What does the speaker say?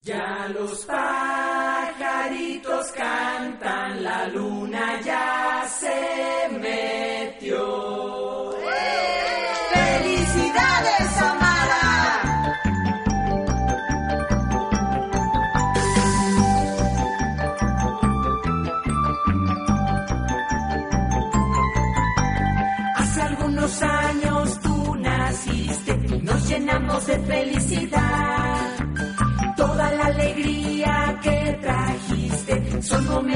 Ya los pajaritos cantan, la luna ya se metió. ¡Felicidades, Amara! Hace algunos años tú naciste, nos llenamos de felicidad. Toda la alegría que trajiste son momentos